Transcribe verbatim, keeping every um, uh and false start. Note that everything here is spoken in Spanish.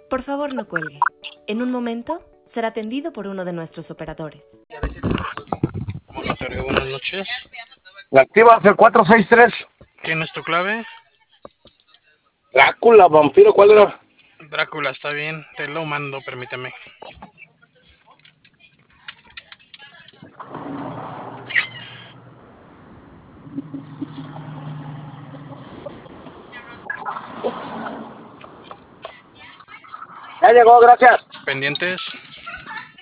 Por favor, no cuelgue. En un momento será atendido por uno de nuestros operadores. Monitorio, buenas noches. Activas el cuatro seis tres. ¿Quién es tu clave? Drácula, vampiro, ¿cuál era? Drácula, está bien. Te lo mando, permíteme. Ya llegó, gracias. Pendientes.